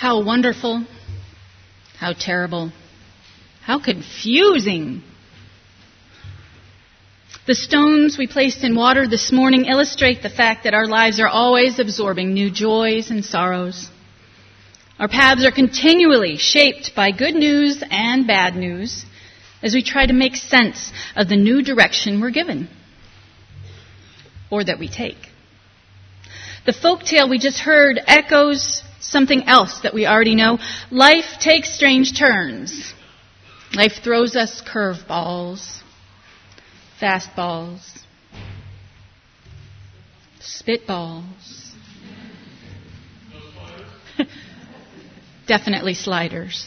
How wonderful, how terrible, how confusing. The stones we placed in water this morning illustrate the fact that our lives are always absorbing new joys and sorrows. Our paths are continually shaped by good news and bad news as we try to make sense of the new direction we're given, or that we take. The folktale we just heard echoes something else that we already know. Life takes strange turns. Life throws us curveballs, fastballs, spitballs. Definitely sliders.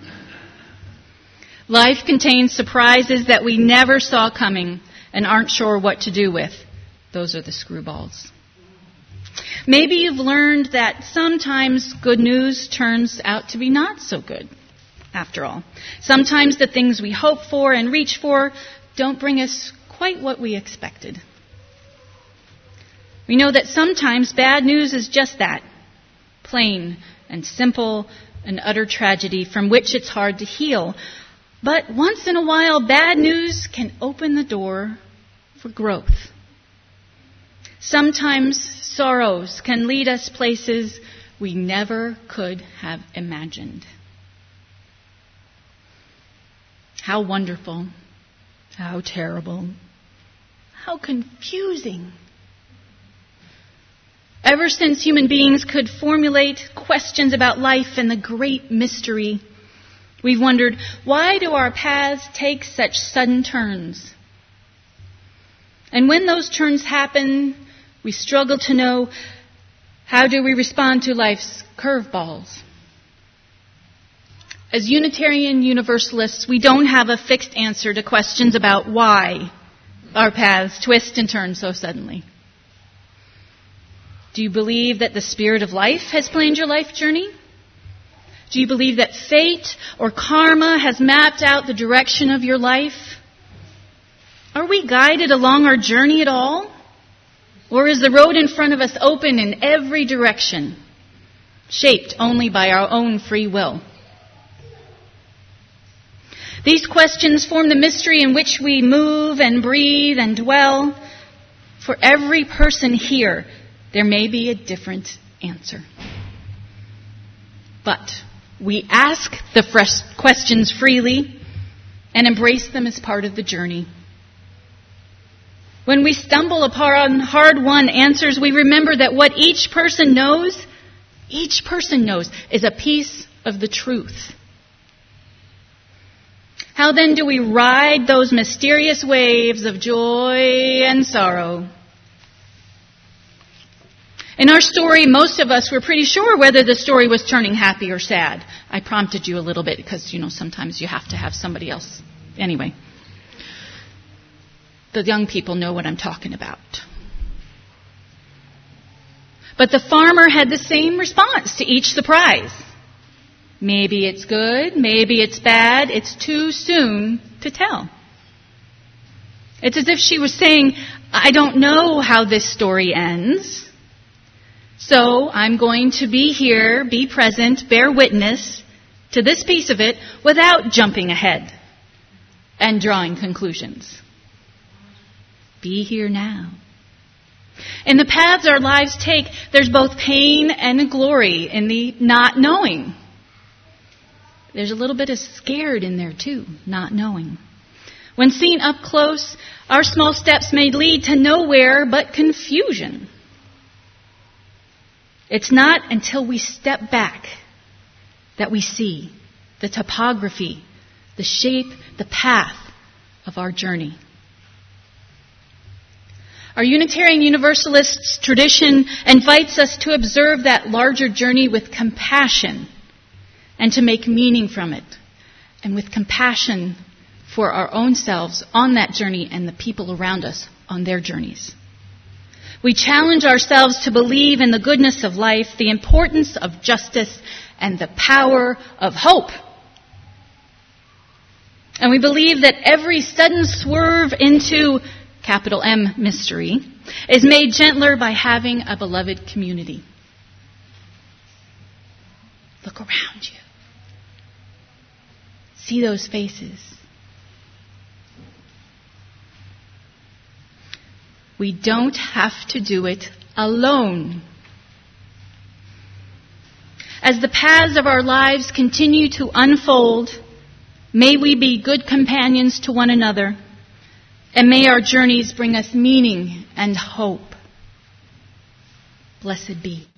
Life contains surprises that we never saw coming and aren't sure what to do with. Those are the screwballs. Maybe you've learned that sometimes good news turns out to be not so good, after all. Sometimes the things we hope for and reach for don't bring us quite what we expected. We know that sometimes bad news is just that, plain and simple, an utter tragedy from which it's hard to heal. But once in a while, bad news can open the door for growth. Sometimes sorrows can lead us places we never could have imagined. How wonderful, how terrible, how confusing. Ever since human beings could formulate questions about life and the great mystery, we've wondered, why do our paths take such sudden turns? And when those turns happen, we struggle to know, how do we respond to life's curveballs? As Unitarian Universalists, we don't have a fixed answer to questions about why our paths twist and turn so suddenly. Do you believe that the spirit of life has planned your life journey? Do you believe that fate or karma has mapped out the direction of your life? Are we guided along our journey at all? Or is the road in front of us open in every direction, shaped only by our own free will? These questions form the mystery in which we move and breathe and dwell. For every person here, there may be a different answer. But we ask the fresh questions freely and embrace them as part of the journey. When we stumble upon hard-won answers, we remember that what each person knows is a piece of the truth. How then do we ride those mysterious waves of joy and sorrow? In our story, most of us were pretty sure whether the story was turning happy or sad. I prompted you a little bit because, sometimes you have to have somebody else. Anyway, the young people know what I'm talking about. But the farmer had the same response to each surprise. Maybe it's good, maybe it's bad, it's too soon to tell. It's as if she was saying, I don't know how this story ends. So I'm going to be here, be present, bear witness to this piece of it without jumping ahead and drawing conclusions. Be here now. In the paths our lives take, there's both pain and glory in the not knowing. There's a little bit of scared in there too, not knowing. When seen up close, our small steps may lead to nowhere but confusion. It's not until we step back that we see the topography, the shape, the path of our journey. Our Unitarian Universalist tradition invites us to observe that larger journey with compassion and to make meaning from it, and with compassion for our own selves on that journey and the people around us on their journeys. We challenge ourselves to believe in the goodness of life, the importance of justice, and the power of hope. And we believe that every sudden swerve into capital M mystery is made gentler by having a beloved community. Look around you. See those faces. We don't have to do it alone. As the paths of our lives continue to unfold, may we be good companions to one another, and may our journeys bring us meaning and hope. Blessed be.